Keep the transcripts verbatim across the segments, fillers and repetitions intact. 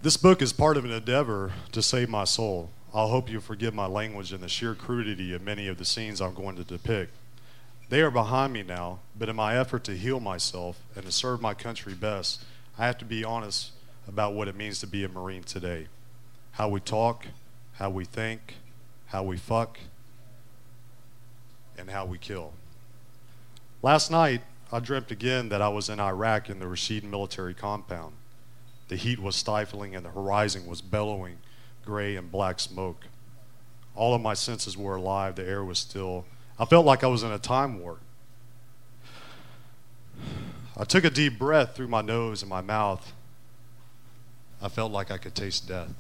This book is part of an endeavor to save my soul. I'll hope you forgive my language and the sheer crudity of many of the scenes I'm going to depict. They are behind me now, but in my effort to heal myself and to serve my country best, I have to be honest about what it means to be a Marine today. How we talk, how we think, how we fuck, and how we kill. Last night, I dreamt again that I was in Iraq in the Rashid military compound. The heat was stifling and the horizon was bellowing gray and black smoke. All of my senses were alive, the air was still. I felt like I was in a time warp. I took a deep breath through my nose and my mouth. I felt like I could taste death.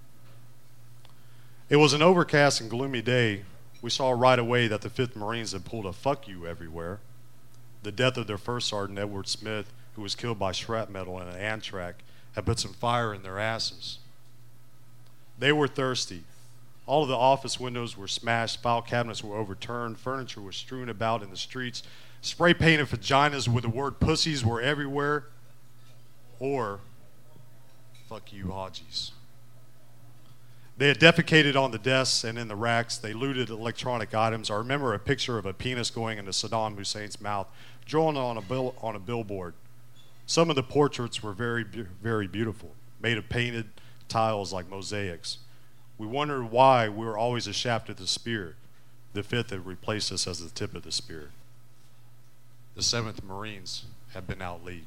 It was an overcast and gloomy day. We saw right away that the fifth Marines had pulled a fuck you everywhere. The death of their first sergeant, Edward Smith, who was killed by shrapnel in an Amtrak, had put some fire in their asses. They were thirsty. All of the office windows were smashed, file cabinets were overturned, furniture was strewn about in the streets, spray painted vaginas with the word pussies were everywhere, or fuck you Hajis. They had defecated on the desks and in the racks. They looted electronic items. I remember a picture of a penis going into Saddam Hussein's mouth, drawn on a, bill, on a billboard. Some of the portraits were very, very beautiful, made of painted tiles like mosaics. We wondered why we were always a shaft of the spear. The fifth had replaced us as the tip of the spear. The seventh Marines had been outleagued.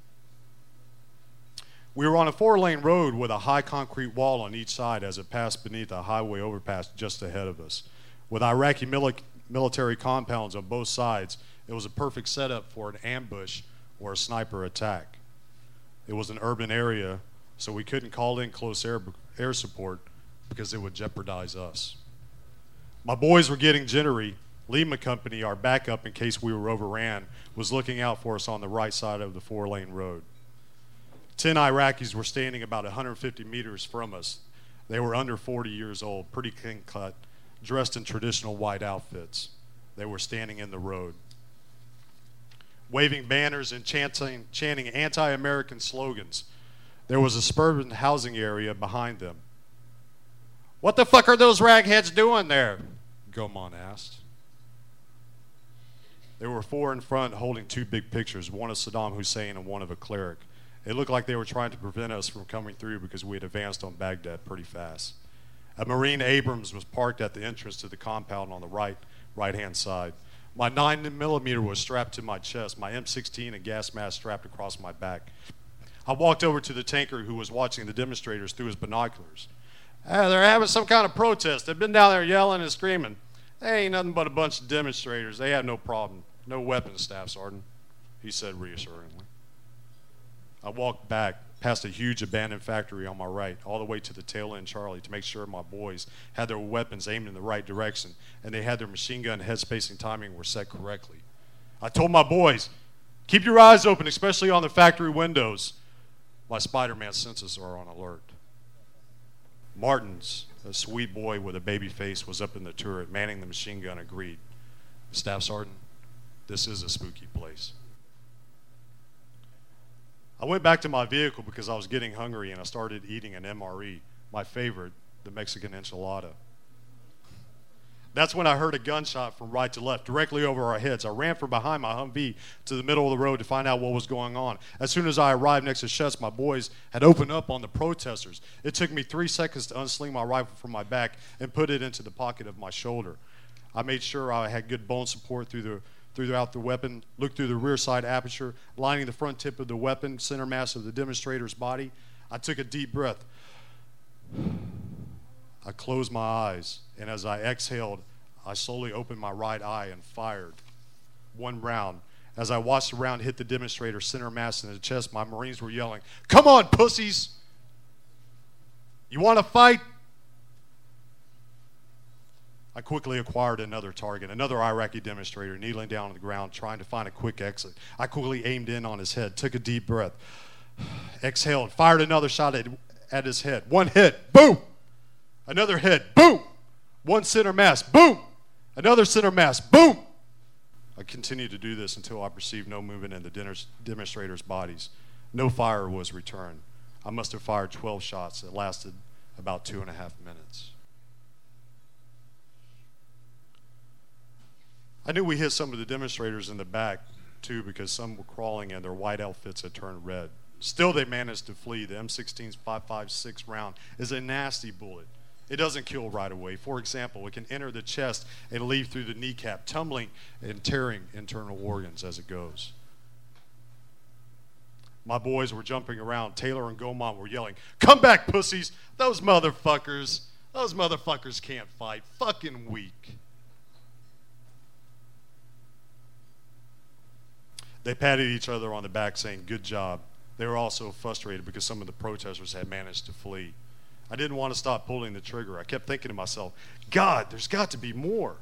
We were on a four-lane road with a high concrete wall on each side as it passed beneath a highway overpass just ahead of us. With Iraqi mili- military compounds on both sides, it was a perfect setup for an ambush or a sniper attack. It was an urban area, so we couldn't call in close air, air support because it would jeopardize us. My boys were getting jittery. Lima Company, our backup in case we were overran, was looking out for us on the right side of the four-lane road. Ten Iraqis were standing about one hundred fifty meters from us. They were under forty years old, pretty clean-cut, dressed in traditional white outfits. They were standing in the road, waving banners and chanting, chanting anti-American slogans. There was a suburban housing area behind them. "What the fuck are those ragheads doing there?" Goman asked. There were four in front holding two big pictures, one of Saddam Hussein and one of a cleric. It looked like they were trying to prevent us from coming through because we had advanced on Baghdad pretty fast. A Marine Abrams was parked at the entrance to the compound on the right, right-hand side. My nine millimeter was strapped to my chest, my M sixteen and gas mask strapped across my back. I walked over to the tanker who was watching the demonstrators through his binoculars. Ah, they're having some kind of protest. They've been down there yelling and screaming. They ain't nothing but a bunch of demonstrators. They have no problem. No weapons, Staff Sergeant, he said reassuringly. I walked back past a huge abandoned factory on my right, all the way to the tail end Charlie to make sure my boys had their weapons aimed in the right direction and they had their machine gun head spacing timing were set correctly. I told my boys, keep your eyes open, especially on the factory windows. My Spider-Man senses are on alert. Martins, a sweet boy with a baby face, was up in the turret, manning the machine gun, agreed. Staff Sergeant, this is a spooky place. I went back to my vehicle because I was getting hungry and I started eating an M R E, my favorite, the Mexican enchilada. That's when I heard a gunshot from right to left, directly over our heads. I ran from behind my Humvee to the middle of the road to find out what was going on. As soon as I arrived next to Shuts, my boys had opened up on the protesters. It took me three seconds to unsling my rifle from my back and put it into the pocket of my shoulder. I made sure I had good bone support through the throughout the weapon, looked through the rear side aperture, lining the front tip of the weapon, center mass of the demonstrator's body. I took a deep breath. I closed my eyes, and as I exhaled, I slowly opened my right eye and fired one round. As I watched the round hit the demonstrator's center mass in the chest, my Marines were yelling, "Come on, pussies! You want to fight?" I quickly acquired another target, another Iraqi demonstrator kneeling down on the ground trying to find a quick exit. I quickly aimed in on his head, took a deep breath, exhaled, fired another shot at, at his head. One hit, boom! Another hit, boom! One center mass, boom! Another center mass, boom! I continued to do this until I perceived no movement in the demonstrators' bodies. No fire was returned. I must have fired twelve shots that lasted about two and a half minutes. I knew we hit some of the demonstrators in the back, too, because some were crawling and their white outfits had turned red. Still, they managed to flee. The M sixteen's five five six round is a nasty bullet. It doesn't kill right away. For example, it can enter the chest and leave through the kneecap, tumbling and tearing internal organs as it goes. My boys were jumping around. Taylor and Gaumont were yelling, "Come back, pussies! Those motherfuckers! Those motherfuckers can't fight. Fucking weak." They patted each other on the back saying, "Good job." They were also frustrated because some of the protesters had managed to flee. I didn't want to stop pulling the trigger. I kept thinking to myself, God, there's got to be more.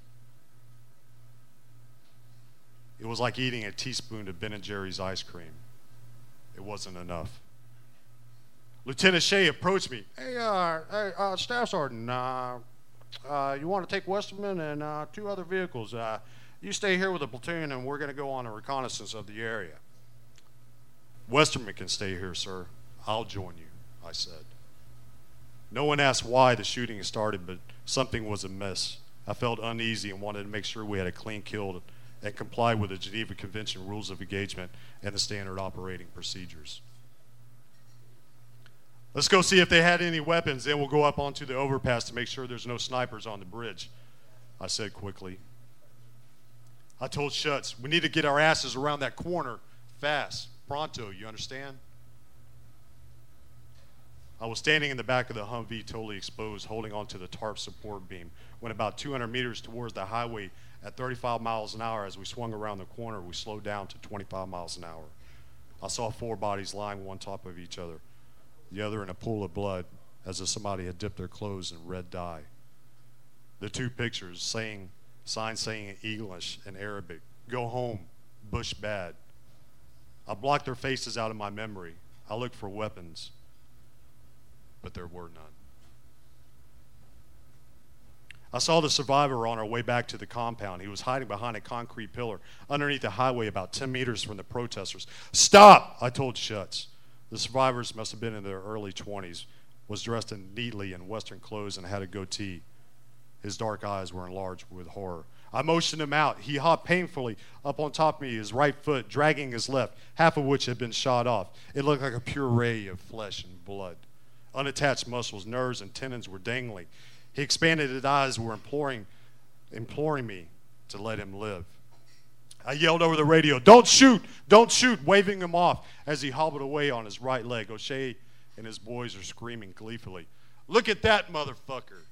It was like eating a teaspoon of Ben and Jerry's ice cream. It wasn't enough. Lieutenant Shea approached me. Hey, uh, hey uh, Staff Sergeant, uh, uh, you want to take Westerman and uh, two other vehicles? Uh, you stay here with the platoon and we're going to go on a reconnaissance of the area. Westerman can stay here, sir. I'll join you, I said. No one asked why the shooting had started, but something was amiss. I felt uneasy and wanted to make sure we had a clean kill and complied with the Geneva Convention rules of engagement and the standard operating procedures. Let's go see if they had any weapons, then we'll go up onto the overpass to make sure there's no snipers on the bridge, I said quickly. I told Schutz, we need to get our asses around that corner fast, pronto, you understand? I was standing in the back of the Humvee, totally exposed, holding onto the tarp support beam, when about two hundred meters towards the highway at thirty-five miles an hour, as we swung around the corner, we slowed down to twenty-five miles an hour. I saw four bodies lying one top of each other, the other in a pool of blood, as if somebody had dipped their clothes in red dye. The two pictures, saying, signs saying in English and Arabic, "Go home, Bush bad." I blocked their faces out of my memory. I looked for weapons, but there were none. I saw the survivor on our way back to the compound. He was hiding behind a concrete pillar underneath the highway about ten meters from the protesters. "Stop!" I told Schutz. The survivors must have been in their early twenties, was dressed in neatly in Western clothes and had a goatee. His dark eyes were enlarged with horror. I motioned him out. He hopped painfully up on top of me, his right foot dragging his left, half of which had been shot off. It looked like a puree of flesh and blood. Unattached muscles, nerves, and tendons were dangling. He expanded his eyes, were imploring, imploring me to let him live. I yelled over the radio, "Don't shoot! Don't shoot!" waving him off as he hobbled away on his right leg. O'Shea and his boys are screaming gleefully, "Look at that motherfucker!"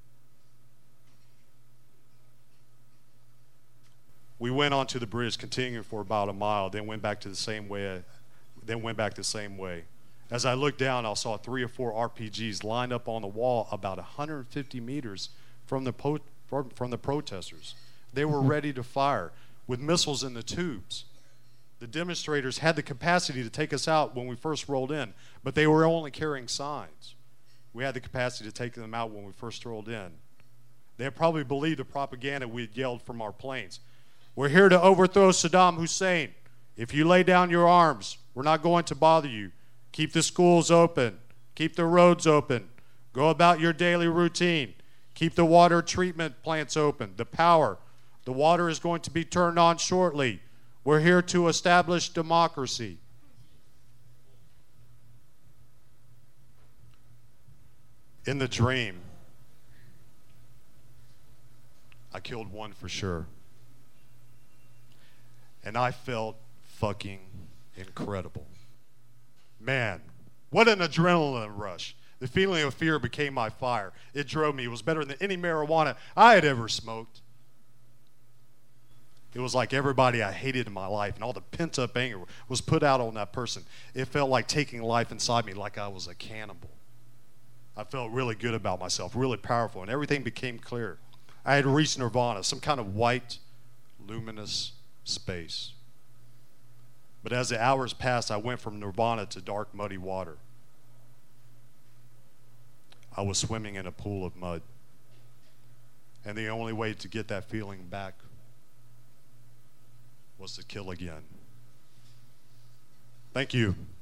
We went onto the bridge, continuing for about a mile, then went back to the same way. Then went back the same way. As I looked down, I saw three or four R P Gs lined up on the wall about one hundred fifty meters from the, po from the protesters. They were ready to fire with missiles in the tubes. The demonstrators had the capacity to take us out when we first rolled in, but they were only carrying signs. We had the capacity to take them out when we first rolled in. They had probably believed the propaganda we had yelled from our planes. "We're here to overthrow Saddam Hussein. If you lay down your arms, we're not going to bother you. Keep the schools open. Keep the roads open. Go about your daily routine. Keep the water treatment plants open. The power. The water is going to be turned on shortly. We're here to establish democracy." In the dream, I killed one for sure. And I felt fucking incredible. Man, what an adrenaline rush. The feeling of fear became my fire. It drove me. It was better than any marijuana I had ever smoked. It was like everybody I hated in my life and all the pent-up anger was put out on that person. It felt like taking life inside me, like I was a cannibal. I felt really good about myself, really powerful, and everything became clear. I had reached nirvana, some kind of white, luminous space. But as the hours passed, I went from nirvana to dark, muddy water. I was swimming in a pool of mud. And the only way to get that feeling back was to kill again. Thank you.